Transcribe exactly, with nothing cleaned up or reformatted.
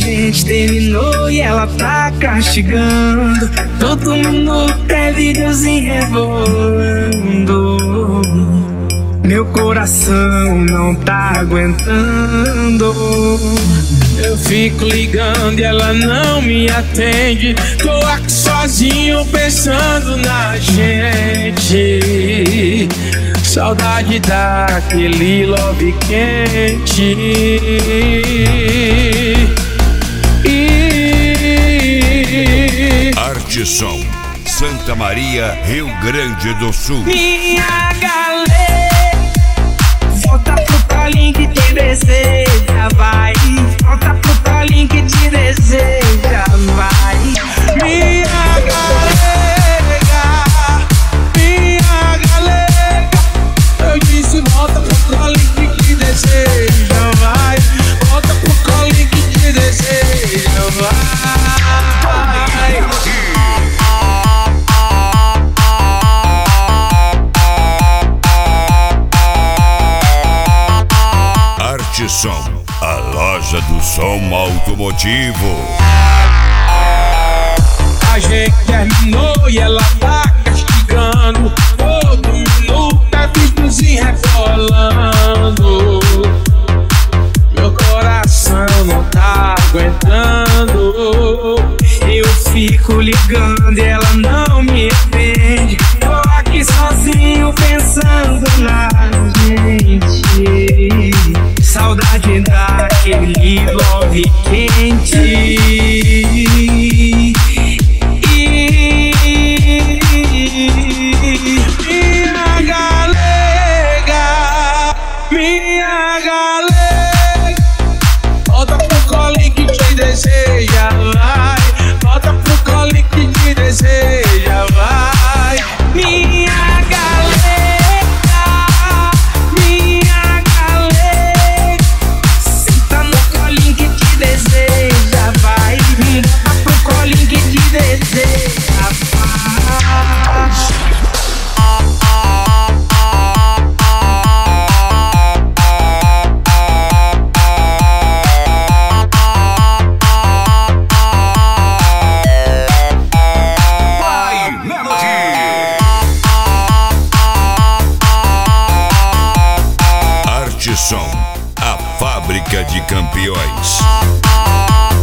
gente terminou e ela tá castigando. Todo mundo quer videozinho rebolando. Meu coração não tá aguentando. Eu fico ligando e ela não me atende. Tô aqui sozinho pensando na gente. Saudade daquele love quente. Arteson, Santa Maria, Rio Grande do Sul. Minha galera, volta pro colinho que te deseja, vai. Volta pro colinho que te deseja, vai. Minha galera, minha galera, eu disse volta pro colinho que te deseja, vai. Volta pro colinho que te deseja, vai. Arteson, a loja do som automotivo. A gente terminou e ela tá castigando. Todo mundo tá videozinho rebolando. Meu coração não tá aguentando. Eu fico ligando e ela não me atende. Tô aqui sozinho pensando na gente. Saudade daquele love quente. Minha galega, minha galega, volta pro colinho que te deseja, vai. Volta pro colinho que te deseja, vai. Minha galega, minha galega, senta no colinho que te deseja, vai. Volta pro colinho que te deseja, vai. Arteson, a fábrica de campeões.